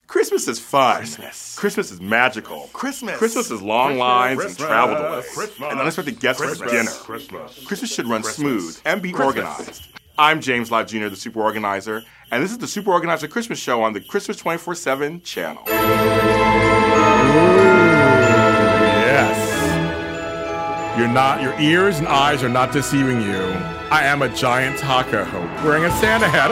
Christmas is fun. Christmas. Christmas is magical. Christmas. Christmas is long lines and travel delays. Christmas. And unexpected guests for dinner. Christmas. Christmas should run Christmas. smooth and be Christmas. organized. I'm James Lott Jr., the Super Organizer, and this is the Super Organizer Christmas Show on the Christmas 24/7 channel. Yes. Your ears and eyes are not deceiving you. I am a giant taco wearing a Santa hat.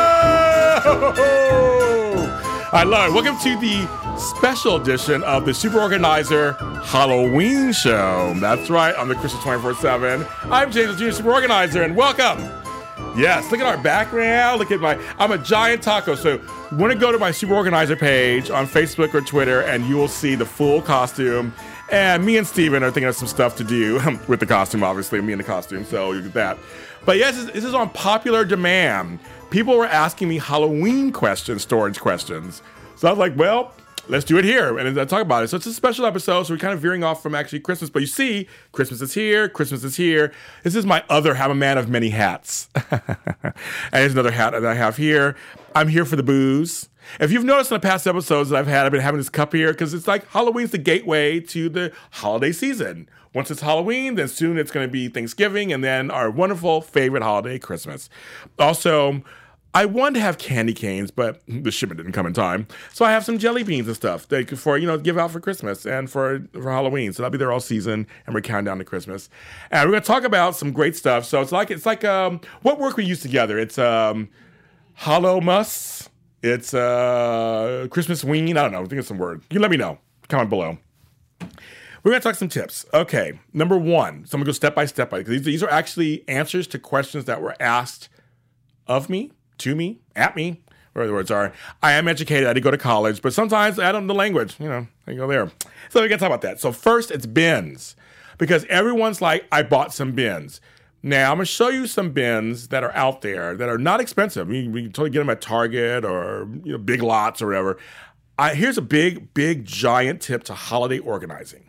Oh! I love it. Welcome to the special edition of the Super Organizer Halloween Show. That's right, on the Christmas 24/7. I'm James Jr., Super Organizer, and welcome. Yes, look at our background. Look at I'm a giant taco. So you want to go to my Super Organizer page on Facebook or Twitter, and you will see the full costume. And me and Steven are thinking of some stuff to do with the costume, obviously, me in the costume, so you get that. But yes, this is on popular demand. People were asking me Halloween questions, storage questions. So I was like, well, let's do it here and talk about it. So it's a special episode, so we're kind of veering off from actually Christmas. But you see, Christmas is here, Christmas is here. This is my other I'm a man of many hats. And here's another hat that I have here. I'm here for the booze. If you've noticed in the past episodes that I've been having this cup here because it's like Halloween's the gateway to the holiday season. Once it's Halloween, then soon it's going to be Thanksgiving and then our wonderful favorite holiday, Christmas. Also, I wanted to have candy canes, but the shipment didn't come in time. So I have some jelly beans and stuff that for give out for Christmas and for Halloween. So that'll be there all season, and we're counting down to Christmas. And we're going to talk about some great stuff. So it's like what work we use together. It's Hallowmas. It's Christmas wing. I don't know. I think it's some word. You can let me know. Comment below. We're going to talk some tips. Okay, number one. So I'm going to go step by step. Because these are actually answers to questions that were asked of me, to me, at me, whatever the words are. I am educated. I did go to college. But sometimes I don't know the language. I go there. So we're going to talk about that. So first, it's bins. Because everyone's like, I bought some bins. Now, I'm going to show you some bins that are out there that are not expensive. We can totally get them at Target or Big Lots or whatever. Here's a big, giant tip to holiday organizing.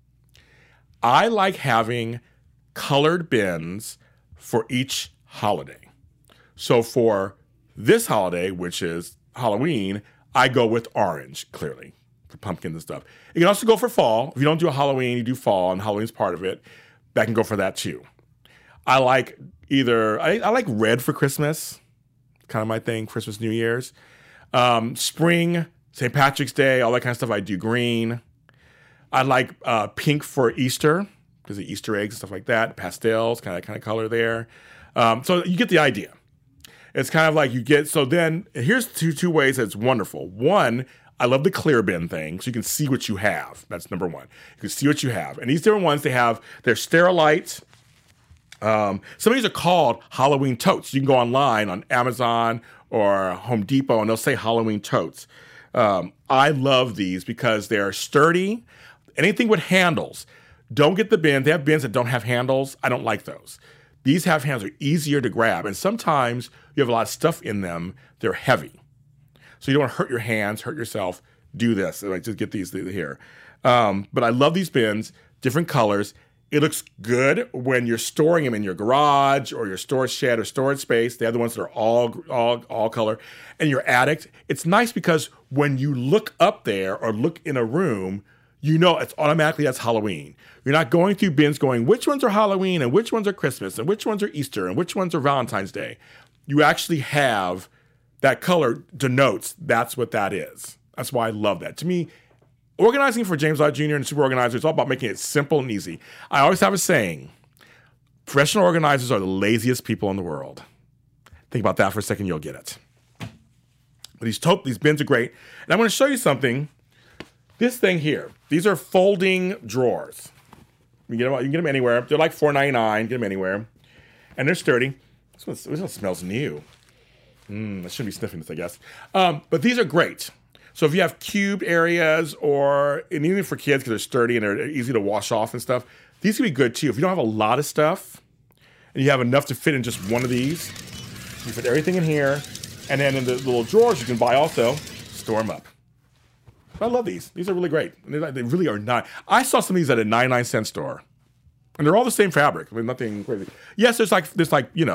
I like having colored bins for each holiday. So for this holiday, which is Halloween, I go with orange, clearly, for pumpkins and stuff. You can also go for fall. If you don't do a Halloween, you do fall, and Halloween's part of it. That can go for that too. I like I like red for Christmas, kind of my thing, Christmas, New Year's. Spring, St. Patrick's Day, all that kind of stuff, I do green. I like pink for Easter, because of Easter eggs and stuff like that, pastels, kind of color there. So you get the idea. It's kind of like so then here's two ways that's wonderful. One, I love the clear bin thing, so you can see what you have. That's number one. You can see what you have. And these different ones, they're Sterilite. Some of these are called Halloween totes. You can go online on Amazon or Home Depot, and they'll say Halloween totes. I love these because they're sturdy. Anything with handles. Don't get the bin. They have bins that don't have handles. I don't like those. These have handles. They're easier to grab. And sometimes you have a lot of stuff in them. They're heavy. So you don't want to hurt your hands, hurt yourself. Do this. Just get these here. But I love these bins, different colors. It looks good when you're storing them in your garage or your storage shed or storage space. They have the ones that are all color. And your attic, it's nice because when you look up there or look in a room, it's automatically that's Halloween. You're not going through bins going, which ones are Halloween and which ones are Christmas and which ones are Easter and which ones are Valentine's Day. You actually have that color denotes that's what that is. That's why I love that. To me, organizing for James Lott Jr. and Super Organizer is all about making it simple and easy. I always have a saying, professional organizers are the laziest people in the world. Think about that for a second, you'll get it. But these bins are great. And I'm going to show you something. This thing here, these are folding drawers. You can get them anywhere. They're like $4.99. Get them anywhere. And they're sturdy. This one smells new. I shouldn't be sniffing this, I guess. But these are great. So if you have cubed areas and even for kids because they're sturdy and they're easy to wash off and stuff, these can be good too. If you don't have a lot of stuff and you have enough to fit in just one of these, you put everything in here. And then in the little drawers you can buy also, store them up. I love these. These are really great. They really are not. I saw some of these at a 99-cent store. And they're all the same fabric. Nothing crazy. Yes, there's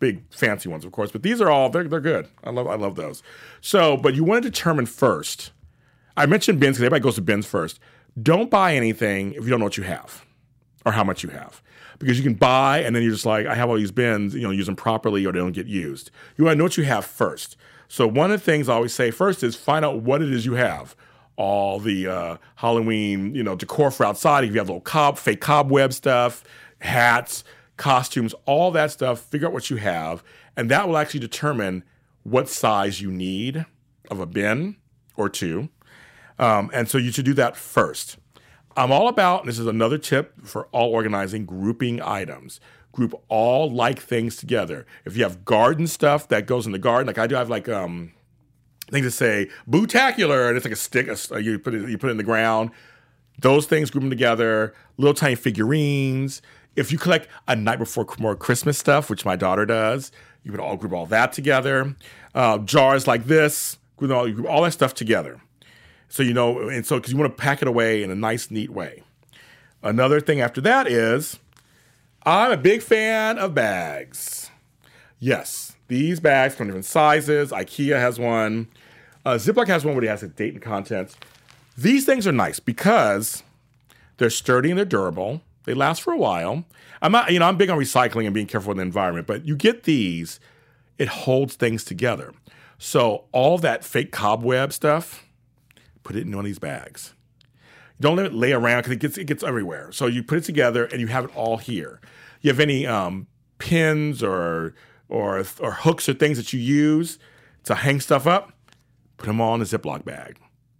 big fancy ones, of course, but these are all they're good. I love those. So, but you want to determine first. I mentioned bins because everybody goes to bins first. Don't buy anything if you don't know what you have or how much you have, because you can buy and then you're just like, I have all these bins, use them properly or they don't get used. You want to know what you have first. So one of the things I always say first is find out what it is you have. All the Halloween, decor for outside. If you have little fake cobweb stuff, hats, costumes, all that stuff, figure out what you have, and that will actually determine what size you need of a bin or two. And so you should do that first. I'm all about, and this is another tip for all organizing, grouping items. Group all like things together. If you have garden stuff that goes in the garden, like I do, I have things that say "boo-tacular," and it's like a stick. You put it in the ground. Those things, group them together. Little tiny figurines. If you collect a Night Before more Christmas stuff, which my daughter does, you would all group all that together. Jars like this, you group all that stuff together. So because you want to pack it away in a nice, neat way. Another thing after that is, I'm a big fan of bags. Yes, these bags come in different sizes. IKEA has one. Ziploc has one where it has a date and contents. These things are nice because they're sturdy and they're durable. They last for a while. I'm big on recycling and being careful with the environment, but you get these, it holds things together. So all that fake cobweb stuff, put it in one of these bags. Don't let it lay around because it gets everywhere. So you put it together and you have it all here. You have any pins or hooks or things that you use to hang stuff up, put them all in a Ziploc bag.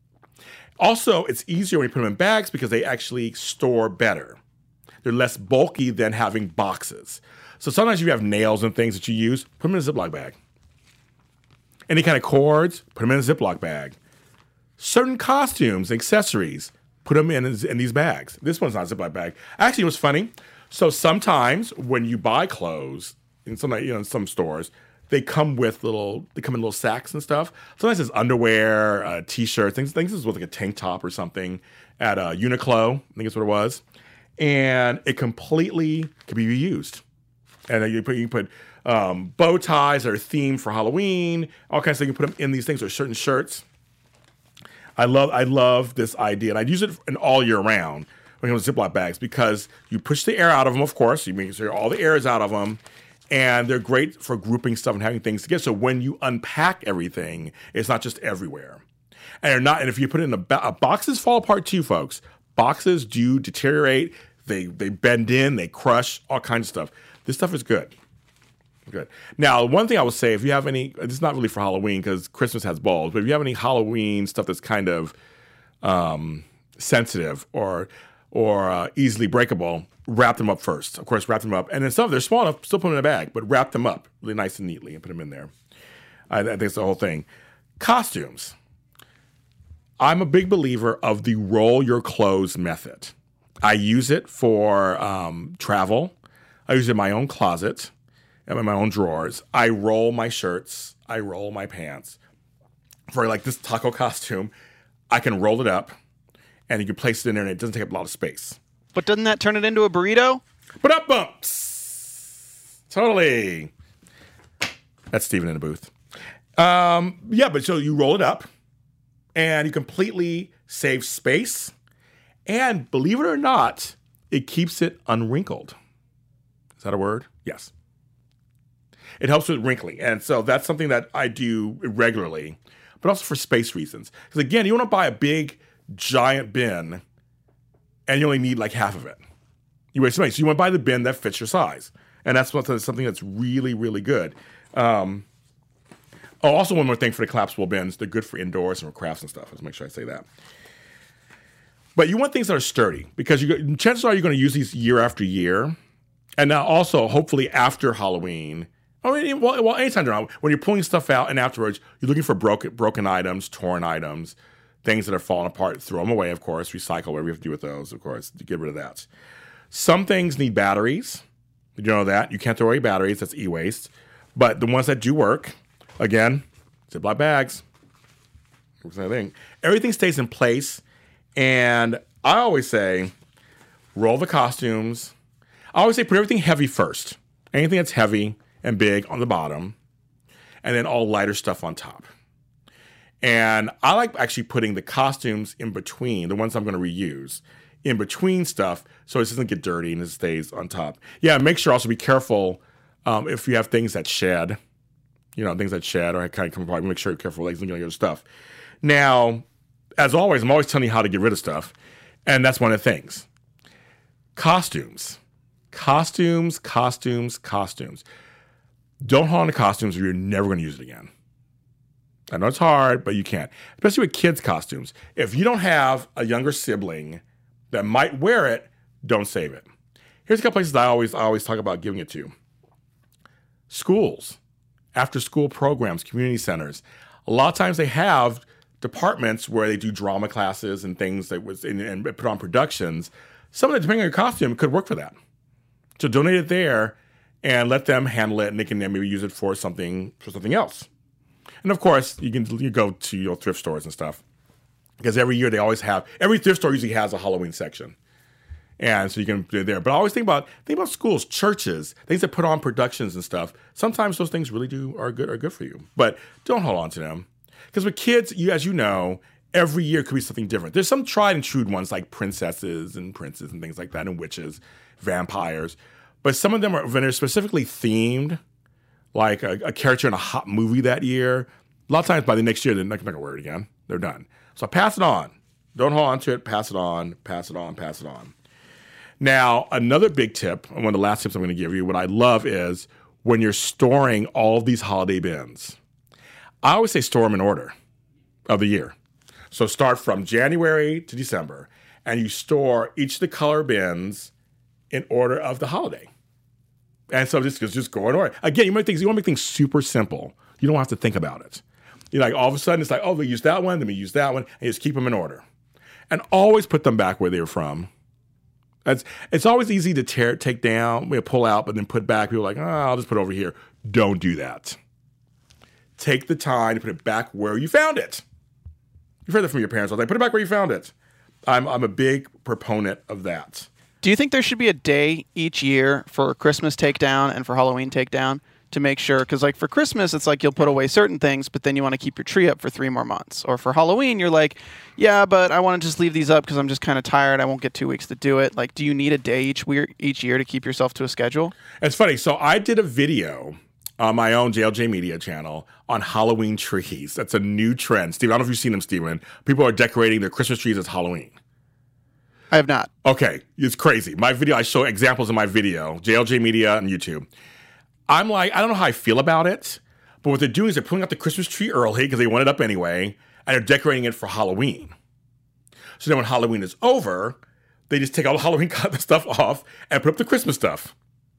Also, it's easier when you put them in bags because they actually store better. They're less bulky than having boxes. So sometimes you have nails and things that you use, put them in a Ziploc bag. Any kind of cords, put them in a Ziploc bag. Certain costumes, accessories, put them in these bags. This one's not a Ziploc bag. Actually, it was funny. So sometimes when you buy clothes in some stores, they come in little sacks and stuff. Sometimes it's underwear, t-shirts, things with like a tank top or something at Uniqlo, I think that's what it was. And it completely can be reused. And then you can put bow ties that are themed for Halloween, all kinds of things. You can put them in these things or certain shirts. I love this idea, and I'd use it all year round when it comes to Ziploc bags because you push the air out of them, of course. You make sure all the air is out of them, and they're great for grouping stuff and having things together. So when you unpack everything, it's not just everywhere. And if you put it in boxes fall apart too, folks. Boxes do deteriorate. They bend in, they crush, all kinds of stuff. This stuff is good. Good. Now, one thing I would say, if you have any, this is not really for Halloween because Christmas has balls, but if you have any Halloween stuff that's kind of sensitive or easily breakable, wrap them up first. Of course, wrap them up. And then some, they're small enough, still put them in a bag, but wrap them up really nice and neatly and put them in there. I think it's the whole thing. Costumes. I'm a big believer of the roll your clothes method. I use it for travel. I use it in my own closet and in my own drawers. I roll my shirts. I roll my pants. For like this taco costume, I can roll it up and you can place it in there and it doesn't take up a lot of space. But doesn't that turn it into a burrito? But up bumps. Totally. That's Steven in the booth. Yeah, but so you roll it up and you completely save space. And believe it or not, it keeps it unwrinkled. Is that a word? Yes. It helps with wrinkling. And so that's something that I do regularly, but also for space reasons. Because again, you want to buy a big, giant bin and you only need like half of it. You waste space. So you want to buy the bin that fits your size. And that's something that's really, really good. Also one more thing for the collapsible bins. They're good for indoors and for crafts and stuff. Let's make sure I say that. But you want things that are sturdy because chances are you're going to use these year after year. And now also, hopefully after Halloween, anytime around, when you're pulling stuff out and afterwards, you're looking for broken items, torn items, things that are falling apart. Throw them away, of course. Recycle, whatever you have to do with those, of course, to get rid of that. Some things need batteries. Did you know that? You can't throw away batteries. That's e-waste. But the ones that do work, again, Ziploc bags. Everything stays in place. And I always say, roll the costumes. I always say put everything heavy first. Anything that's heavy and big on the bottom, and then all lighter stuff on top. And I like actually putting the costumes in between, the ones I'm going to reuse, in between stuff so it doesn't get dirty and it stays on top. Yeah, make sure also be careful if you have things that shed, things that shed or kind of come apart, make sure you're careful with your stuff. Now, as always, I'm always telling you how to get rid of stuff, and that's one of the things. Costumes. Don't hold on to costumes or you're never going to use it again. I know it's hard, but you can't. Especially with kids' costumes. If you don't have a younger sibling that might wear it, don't save it. Here's a couple places I always talk about giving it to. Schools, after-school programs, community centers. A lot of times they have departments where they do drama classes and things and put on productions. Some of it, depending on your costume, could work for that. So donate it there and let them handle it, and they can then maybe use it for something else. And of course, you go to your thrift stores and stuff, because every year every thrift store usually has a Halloween section, and so you can do it there. But I always think about schools, churches, things that put on productions and stuff. Sometimes those things really are good for you, but don't hold on to them, because with kids, as you know, every year could be something different. There's some tried and true ones like princesses and princes and things like that, and witches, vampires. But some of them are, when they're specifically themed, like a character in a hot movie that year, a lot of times by the next year, they're not going to wear it again. They're done. So pass it on. Don't hold on to it. Pass it on. Now, another big tip, and one of the last tips I'm going to give you, what I love is when you're storing all of these holiday bins, I always say store them in order of the year. So start from January to December, and you store each of the color bins in order of the holiday. And so just go in order. Again, you want to make things super simple. You don't have to think about it. All of a sudden, it's like, oh, we use that one, then we use that one, and just keep them in order. And always put them back where they were from. It's always easy to take down, pull out, but then put back. People are like, I'll just put it over here. Don't do that. Take the time to put it back where you found it. You've heard that from your parents. I was like, put it back where you found it. I'm a big proponent of that. Do you think there should be a day each year for Christmas takedown and for Halloween takedown to make sure? Because for Christmas, it's like you'll put away certain things, but then you want to keep your tree up for 3 more months. Or for Halloween, you're like, yeah, but I want to just leave these up because I'm just kind of tired. I won't get 2 weeks to do it. Do you need a day each year to keep yourself to a schedule? It's funny. So I did a video on my own JLJ Media channel on Halloween trees. That's a new trend. Steve, I don't know if you've seen them, Steven. People are decorating their Christmas trees as Halloween. I have not. Okay, it's crazy. My video, I show examples in my video, JLJ Media on YouTube. I'm like, I don't know how I feel about it, but what they're doing is they're pulling out the Christmas tree early because they want it up anyway, and they're decorating it for Halloween. So then when Halloween is over, they just take all the Halloween stuff off and put up the Christmas stuff.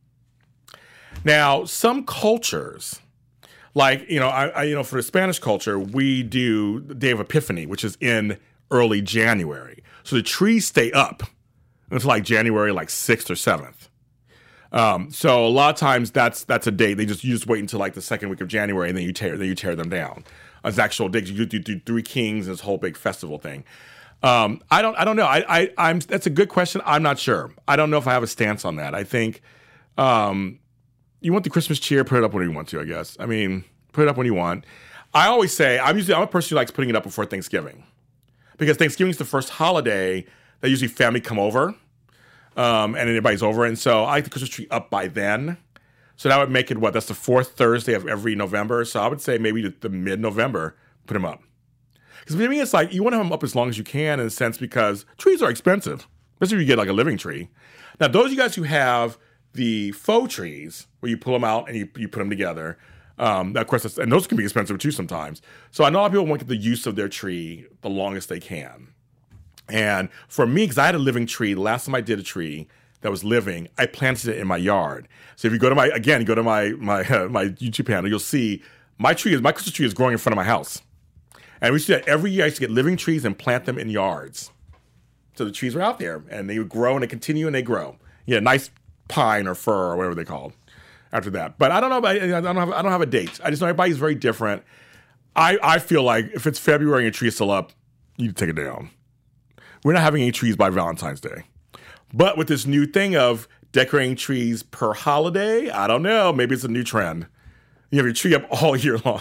Now, some cultures, for the Spanish culture, we do the Day of Epiphany, which is in early January. So the trees stay up until January 6th or 7th. So a lot of times that's a date. You just wait until the second week of January, and then you tear them down. As actual dates, you do Three Kings and this whole big festival thing. I don't know. I'm that's a good question. I'm not sure. I don't know if I have a stance on that. I think you want the Christmas cheer, put it up when you want to. I guess. I mean, put it up when you want. I always say I'm a person who likes putting it up before Thanksgiving. Because Thanksgiving is the first holiday that usually family come over, and everybody's over. And so I like the Christmas tree up by then. So that would make it, that's the 4th Thursday of every November. So I would say maybe the mid-November, put them up. Because for me, it's you want to have them up as long as you can in a sense because trees are expensive, especially if you get a living tree. Now, those of you guys who have the faux trees where you pull them out and you put them together, of course, and those can be expensive too sometimes. So I know a lot of people want to get the use of their tree the longest they can. And for me, because I had a living tree, the last time I did a tree that was living, I planted it in my yard. So if you go to my YouTube channel, you'll see my Christmas tree is growing in front of my house. And we used to do that every year. I used to get living trees and plant them in yards. So the trees were out there, and they would grow, and they continue, and they grow. Nice pine or fir or whatever they called. After that. But I don't know. I don't have a date. I just know everybody's very different. I feel like if it's February and your tree is still up, you need to take it down. We're not having any trees by Valentine's Day. But with this new thing of decorating trees per holiday. I don't know. Maybe it's a new trend. You have your tree up all year long.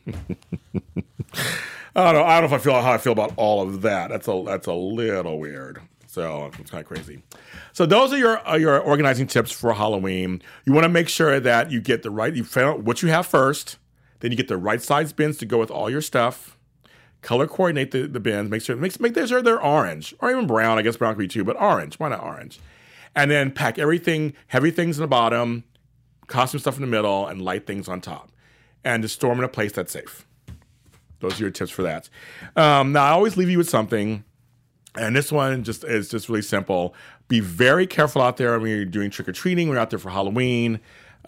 I don't know if I feel how I feel about all of that. That's a little weird. So it's kind of crazy. So those are your organizing tips for Halloween. You want to make sure that you get you find out what you have first. Then you get the right size bins to go with all your stuff. Color coordinate the bins. Make sure they're orange or even brown. I guess brown could be too, but orange. Why not orange? And then pack everything, heavy things in the bottom, costume stuff in the middle, and light things on top. And just store them in a place that's safe. Those are your tips for that. Now, I always leave you with something. And this one is just really simple. Be very careful out there when you're doing trick-or-treating, when you're out there for Halloween.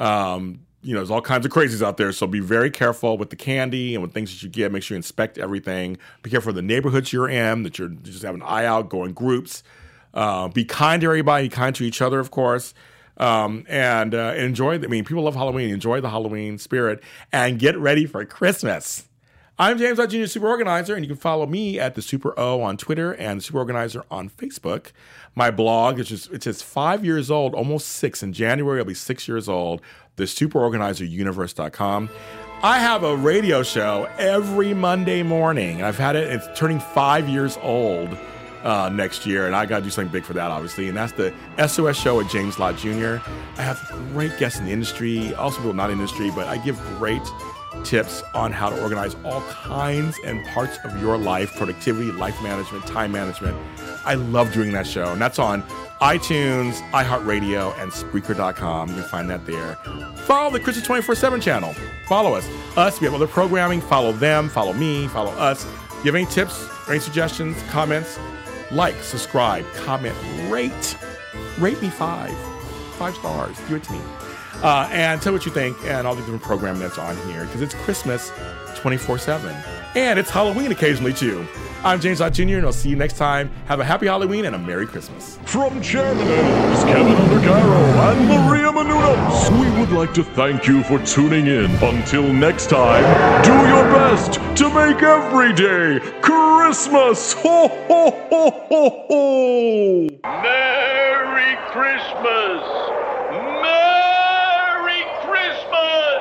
There's all kinds of crazies out there. So be very careful with the candy and with things that you get. Make sure you inspect everything. Be careful of the neighborhoods you're in, that you just have an eye out, go in groups. Be kind to everybody, be kind to each other, of course. And enjoy. People love Halloween. Enjoy the Halloween spirit and get ready for Christmas. I'm James Lott Jr., Super Organizer, and you can follow me at the Super O on Twitter and the Super Organizer on Facebook. My blog it's just 5 years old, almost 6. In January, I'll be 6 years old. The SuperOrganizerUniverse.com. I have a radio show every Monday morning. I've had it. It's turning 5 years old next year, and I got to do something big for that, obviously. And that's the SOS show with James Lott Jr. I have great guests in the industry, also people not in the industry, but I give great tips on how to organize all kinds and parts of your life, productivity, life management, time management. I love doing that show, and that's on iTunes, iHeartRadio, and Spreaker.com. You can find that there. Follow the Christmas 24/7 channel. Follow us. We have other programming. Follow them. Follow me. Follow us. If you have any tips or any suggestions, comments, like, subscribe, comment, rate. Rate me 5 stars. Do it to me. And tell what you think and all the different programming that's on here, because it's Christmas 24/7. And it's Halloween occasionally, too. I'm James Lott Jr., and I'll see you next time. Have a happy Halloween and a Merry Christmas. From Chairman Elves, Kevin Undergaro, and Maria Menounos, we would like to thank you for tuning in. Until next time, do your best to make every day Christmas. Ho, ho, ho, ho, ho! Merry Christmas! Merry Christmas!